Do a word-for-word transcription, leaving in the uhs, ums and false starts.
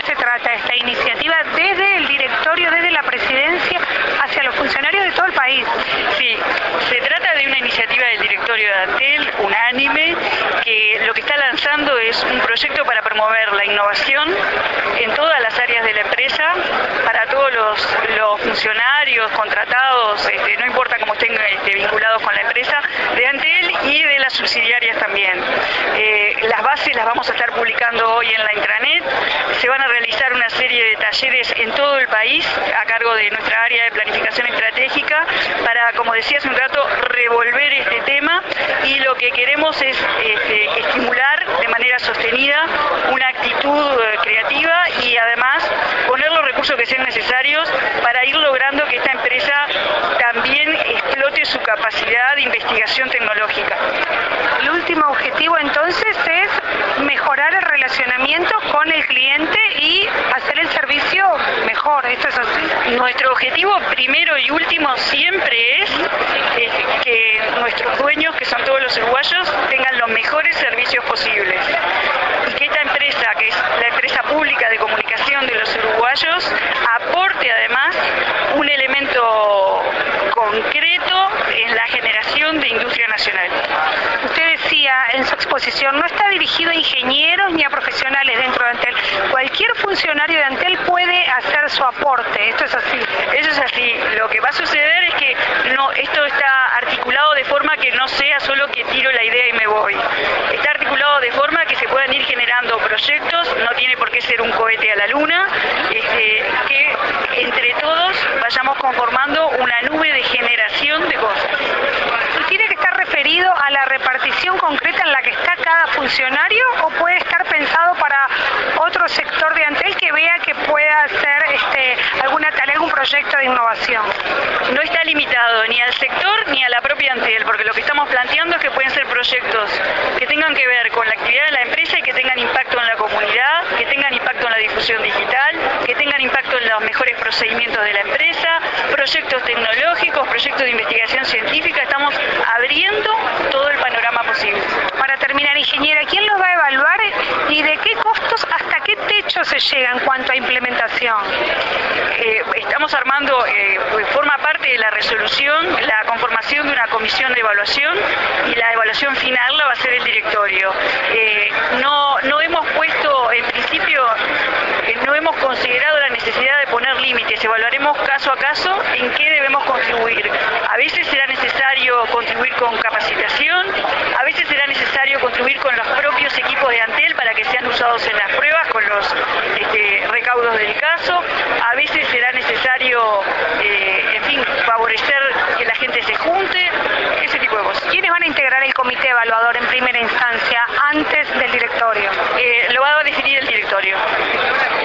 se trata esta iniciativa desde el directorio, desde la presidencia, hacia los funcionarios de todo el país? Sí, se trata de una iniciativa del directorio de Antel, unánime, que lo que está lanzando es un proyecto para promover la innovación en todas las áreas de la empresa, para todos los, los funcionarios, contratados, este, no importa cómo estén este, vinculados con la empresa, de Antel y de las subsidiarias también. Eh, las bases las vamos a estar publicando hoy en la intranet. Se van a realizar una serie de talleres en todo el país a cargo de nuestra área de planificación estratégica para, como decía hace un rato, revolver este tema, y lo que queremos es este, estimular de manera sostenida una actitud eh, creativa y además poner los recursos que sean necesarios para ir logrando que esta empresa también explote su capacidad de investigación tecnológica. El último objetivo entonces es mejorar el relacionamiento con el cliente y hacer el servicio mejor. ¿Esto es así? Nuestro objetivo primero y último siempre es eh, que nuestros dueños, que son todos los uruguayos, tengan los mejores servicios posibles. Y que esta empresa, que es la empresa pública de comunicación de los uruguayos, aporte además un elemento concreto en la generación de industria nacional. Usted decía en su exposición, no está dirigido a ingenieros ni a profesionales dentro de Antel. Cualquier funcionario de Antel puede hacer su aporte. ¿Esto es así? Eso es así. Lo que va a suceder es que no, esto está articulado de forma que no sea solo que tiro la idea y me voy. Está articulado de forma que se puedan ir generando proyectos, no tiene por qué ser un cohete a la luna, este, que entre todos vayamos conformando una nube de generación de cosas. ¿Y tiene que estar referido a la repartición concreta en la que está cada funcionario, o puede estar pensado para otro sector de Antel que vea que pueda hacer este, alguna tarea, algún proyecto de innovación? No está limitado ni al sector ni a la propia Antel, porque lo que estamos planteando es que pueden ser proyectos que tengan que ver con la actividad de la empresa y que tengan impacto en la comunidad, que tengan impacto en la difusión digital, que tengan impacto en los mejores procedimientos de la empresa, proyectos tecnológicos, proyectos de investigación científica. Estamos abriendo todo el panorama posible. Para terminar, ingeniera, ¿quién los va a evaluar y de qué costos hasta qué techo se llega en cuanto a implementación? Eh, estamos armando, eh, forma parte de la resolución, la conformación de una comisión de evaluación, y la evaluación final la va a hacer el directorio. Eh, no, no hemos puesto, en principio, eh, no hemos considerado la necesidad de poner límites. Evaluaremos caso a caso en qué debemos contribuir. A veces será necesario contribuir con capacitación, a veces será necesario contribuir con los propios equipos de Antel para que sean usados en las pruebas con los este, recaudos del caso, a veces será necesario, eh, en fin, favorecer que la gente se junte, ese tipo de cosas. ¿Quiénes van a integrar el comité evaluador en primera instancia?